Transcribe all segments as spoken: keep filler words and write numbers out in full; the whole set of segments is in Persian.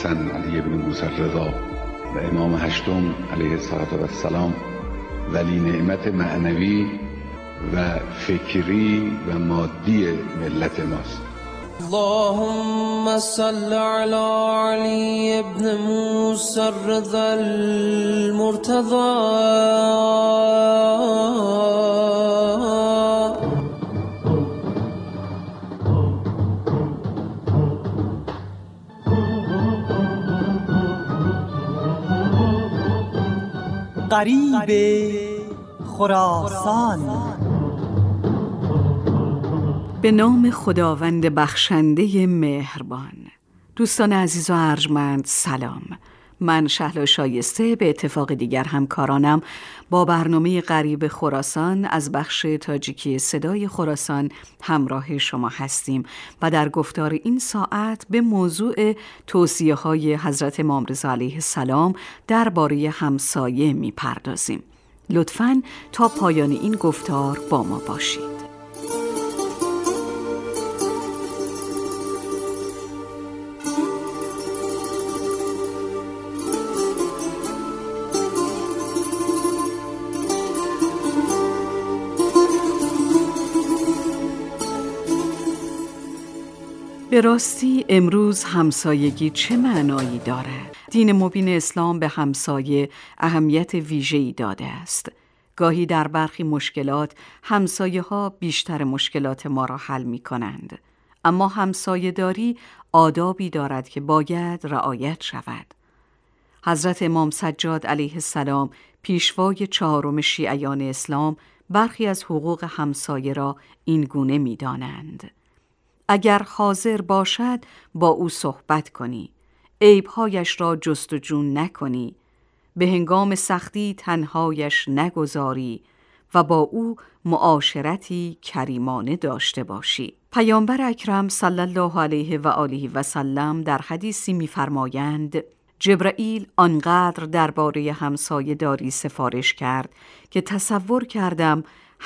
حسن علی بن موسی رضا و امام هشتم علیه السلام ولی نعمت معنوی و فکری و مادی ملت ماست. اللهم صل على علی بن موسی رضا المرتضى. غریب خراسان. به نام خداوند بخشنده مهربان. دوستان عزیز و ارجمند سلام. من شهلا شایسته به اتفاق دیگر همکارانم با برنامه غریب خراسان از بخش تاجیکی صدای خراسان همراه شما هستیم و در گفتار این ساعت به موضوع توصیه های حضرت امام رضا علیه السلام درباره همسایه می پردازیم. لطفاً تا پایان این گفتار با ما باشید. به راستی امروز همسایگی چه معنایی دارد؟ دین مبین اسلام به همسایه اهمیت ویژه‌ای داده است. گاهی در برخی مشکلات همسایه ها بیشتر مشکلات ما را حل می کنند. اما همسایه داری آدابی دارد که باید رعایت شود. حضرت امام سجاد علیه السلام پیشوای چهارم شیعیان اسلام برخی از حقوق همسایه را این گونه می دانند: اگر حاضر باشد با او صحبت کنی، عیبهایش را جستجو نکنی، به هنگام سختی تنهایش نگذاری و با او معاشرتی کریمانه داشته باشی. پیامبر اکرم صلی الله علیه و آله و سلم در حدیثی می‌فرمایند: جبرائیل آنقدر درباره همسایه داری سفارش کرد که تصور کردم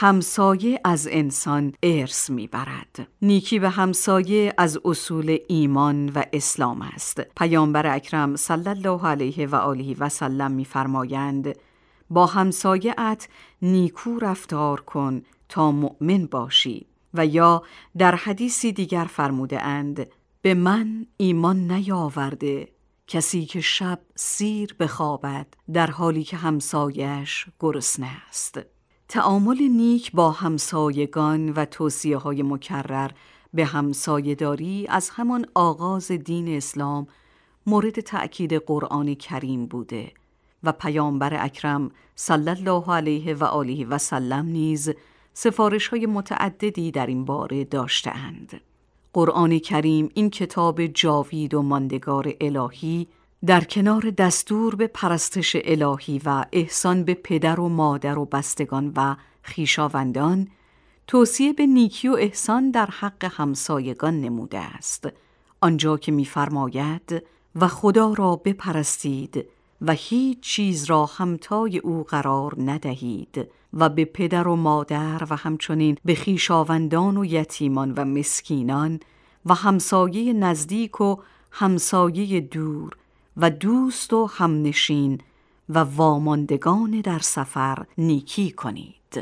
همسایه از انسان ارث میبرد. نیکی به همسایه از اصول ایمان و اسلام است. پیامبر اکرم صلی الله علیه و آله و سلم میفرمایند: با همسایه‌ات نیکو رفتار کن تا مؤمن باشی. و یا در حدیثی دیگر فرموده اند: به من ایمان نیاورده کسی که شب سیر بخوابد در حالی که همسایه‌اش گرسنه است. تعامل نیک با همسایگان و توصیه های مکرر به همسایه‌داری از همان آغاز دین اسلام مورد تأکید قرآن کریم بوده و پیامبر اکرم صلی الله علیه و آله و سلم نیز سفارش های متعددی در این باره داشته اند. قرآن کریم، این کتاب جاوید و ماندگار الهی، در کنار دستور به پرستش الهی و احسان به پدر و مادر و بستگان و خویشاوندان، توصیه به نیکی و احسان در حق همسایگان نموده است، آنجا که می‌فرماید: و خدا را بپرستید و هیچ چیز را همتای او قرار ندهید و به پدر و مادر و همچنین به خویشاوندان و یتیمان و مسکینان و همسایه نزدیک و همسایه دور و دوست و همنشین و واماندگان در سفر نیکی کنید.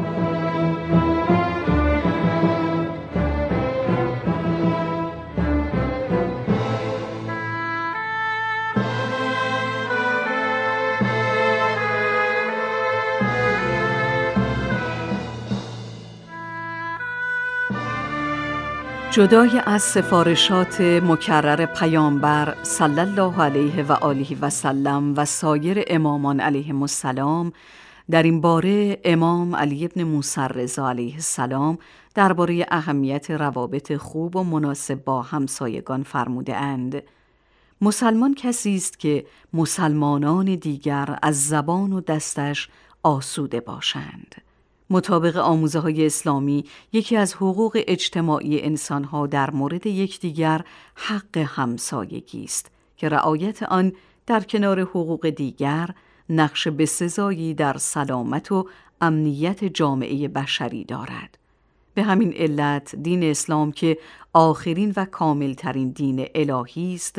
جدای از سفارشات مکرر پیامبر صلی الله علیه و آله و سلم و سایر امامان علیهم السلام، در این باره امام علی بن موسی رضا علیه السلام درباره اهمیت روابط خوب و مناسب با همسایگان فرموده اند: مسلمان کسی است که مسلمانان دیگر از زبان و دستش آسوده باشند. مطابق آموزه های اسلامی، یکی از حقوق اجتماعی انسانها در مورد یکدیگر حق همسایگی است که رعایت آن در کنار حقوق دیگر نقش بسزایی در سلامت و امنیت جامعه بشری دارد. به همین علت دین اسلام که آخرین و کاملترین دین الهی است،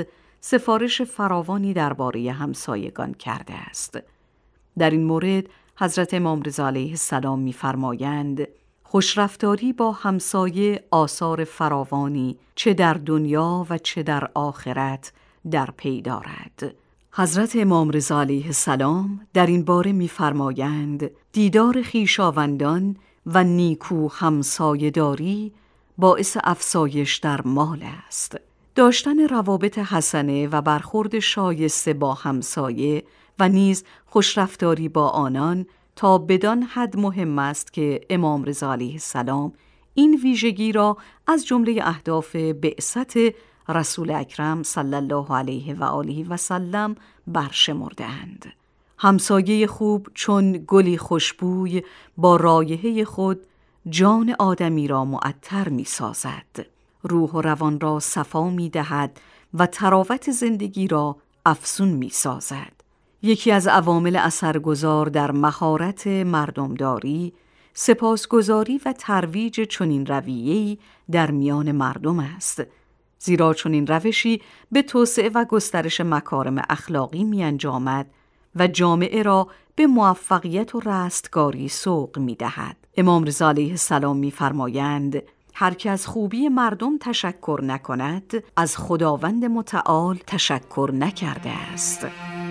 سفارش فراوانی درباره همسایگان کرده است. در این مورد حضرت امام رضا علیه السلام می‌فرمایند: خوشرفتاری با همسایه آثار فراوانی چه در دنیا و چه در آخرت در پی دارد. حضرت امام رضا علیه السلام در این باره می‌فرمایند: دیدار خویشاوندان و نیکو همسایه‌داری باعث افزایش در مال است. داشتن روابط حسنه و برخورد شایسته با همسایه و نیز خوشرفتاری با آنان تا بدان حد مهم است که امام رضا علیه السلام این ویژگی را از جمله اهداف بعثت رسول اکرم صلی الله علیه و آله و سلم برشمردند. همسایه خوب چون گلی خوشبوی با رایحه خود جان آدمی را معطر می سازد، روح و روان را صفا می دهد و تراوت زندگی را افزون می سازد. یکی از عوامل اثرگذار در مهارت مردمداری، سپاسگزاری و ترویج چنین رویه‌ای در میان مردم است، زیرا چنین روشی به توسعه و گسترش مکارم اخلاقی می انجامد و جامعه را به موفقیت و رستگاری سوق می دهد. امام رضا علیه السلام می فرمایند: هر که از خوبی مردم تشکر نکند از خداوند متعال تشکر نکرده است.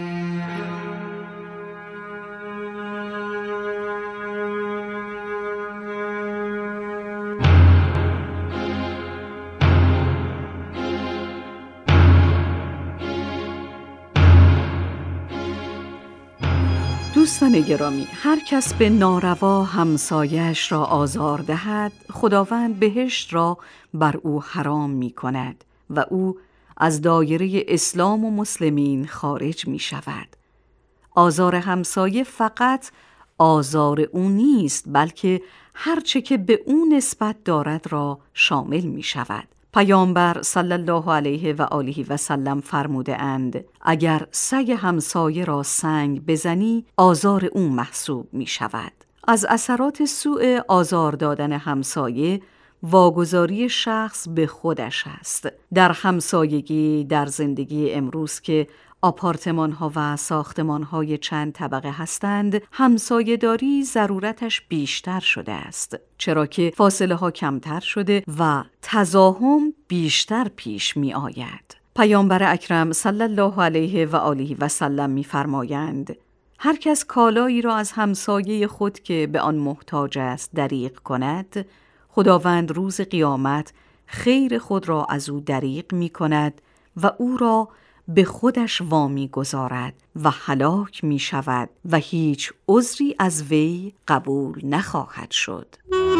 دوستان گرامی، هر کس به ناروا همسایه‌اش را آزار دهد، خداوند بهشت را بر او حرام می کند و او از دایره اسلام و مسلمین خارج می شود. آزار همسایه فقط آزار او نیست، بلکه هر چه که به او نسبت دارد را شامل می شود. پیامبر صلی الله علیه و آله و سلم فرموده اند: اگر سگ همسایه را سنگ بزنی آزار او محسوب می شود. از اثرات سوء آزار دادن همسایه واگذاری شخص به خودش است. در همسایگی در زندگی امروز که آپارتمان ها و ساختمان های چند طبقه هستند، همسایه داری ضرورتش بیشتر شده است، چرا که فاصله ها کمتر شده و تزاحم بیشتر پیش می آید. پیامبر اکرم صلی الله علیه و آله و سلم می فرمایند: هر کس کالایی را از همسایه خود که به آن محتاج است دریغ کند، خداوند روز قیامت خیر خود را از او دریغ می کند و او را به خودش وامی گذارد و هلاک می شود و هیچ عذری از وی قبول نخواهد شد.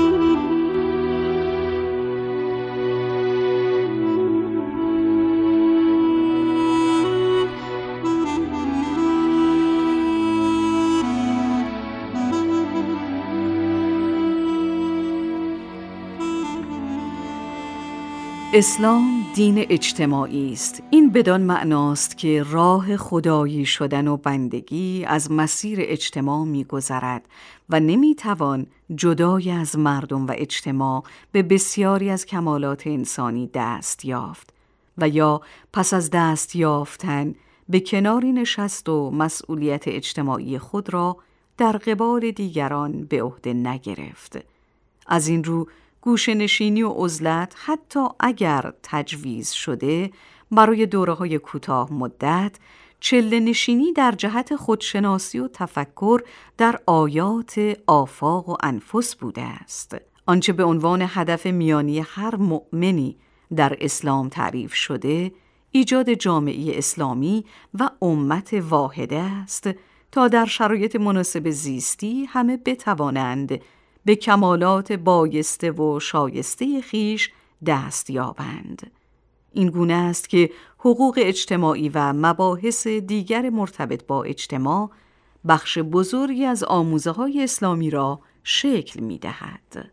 اسلام دین اجتماعی است. این بدان معناست که راه خدایی شدن و بندگی از مسیر اجتماع می‌گذرد و نمی‌توان جدای از مردم و اجتماع به بسیاری از کمالات انسانی دست یافت و یا پس از دست یافتن به کناری نشست و مسئولیت اجتماعی خود را در قبال دیگران به عهده نگرفت. از این رو گوشه‌نشینی و عزلت حتی اگر تجویز شده برای دوره‌های کوتاه مدت، چله‌نشینی در جهت خودشناسی و تفکر در آیات آفاق و انفس بوده است. آنچه به عنوان هدف میانی هر مؤمنی در اسلام تعریف شده، ایجاد جامعه اسلامی و امت واحده است تا در شرایط مناسب زیستی همه بتوانند به کمالات بایسته و شایسته خیش دست یابند. این گونه است که حقوق اجتماعی و مباحث دیگر مرتبط با اجتماع بخش بزرگی از آموزه‌های اسلامی را شکل می‌دهد.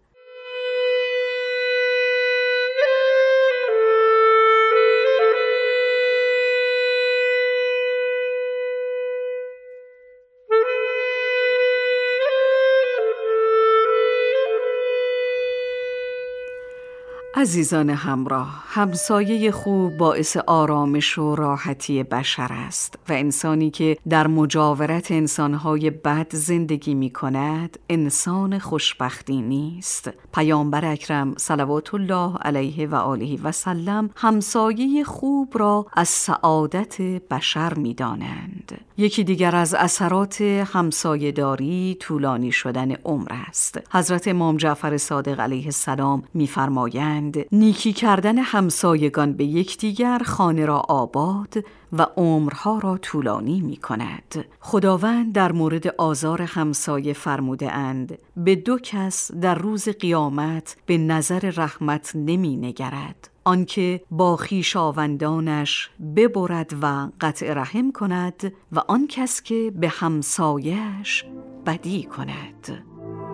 عزیزان همراه، همسایه خوب باعث آرامش و راحتی بشر است و انسانی که در مجاورت انسانهای بد زندگی می کند انسان خوشبختی نیست. پیامبر اکرم صلوات الله علیه و آله و سلم همسایه خوب را از سعادت بشر می دانند. یکی دیگر از اثرات همسایه داری طولانی شدن عمر است. حضرت امام جعفر صادق علیه السلام می فرمایند نیکی کردن همسایگان به یکدیگر خانه را آباد و عمرها را طولانی می کند. خداوند در مورد آزار همسایه فرموده اند به دو کس در روز قیامت به نظر رحمت نمی نگرد، آنکه با خویشاوندانش ببرد و قطع رحم کند و آن کس که به همسایه‌اش بدی کند.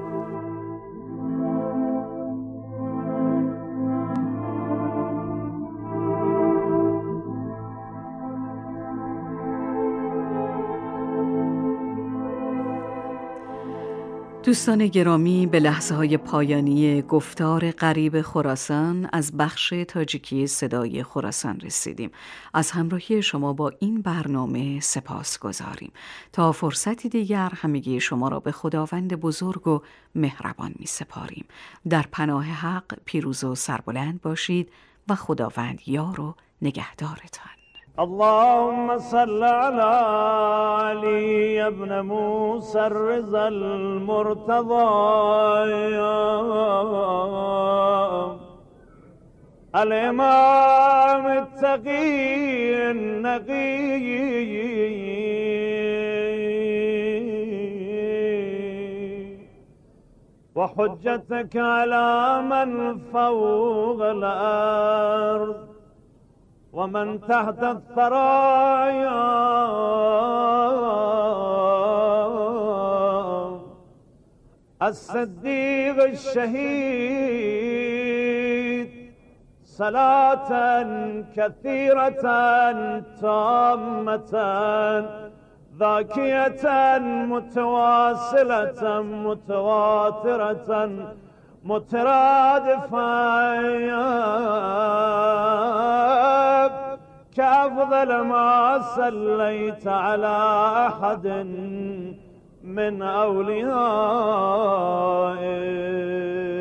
دوستان گرامی، به لحظه های پایانی گفتار غریب خراسان از بخش تاجیکی صدای خراسان رسیدیم. از همراهی شما با این برنامه سپاس گذاریم. تا فرصتی دیگر همگی شما را به خداوند بزرگ و مهربان می سپاریم. در پناه حق پیروز و سربلند باشید و خداوند یار و نگهدارتان. اللهم صل على علي ابن موسى الرضا المرتضى الإمام التقي النقي وحجتك على من فوق الأرض ومن تحت الثرايا الصديق الشهيد صلاة كثيرة تامة ذاكية متواصلة متواترة مترادفة كأفضل ما صليت على أحد من أوليائك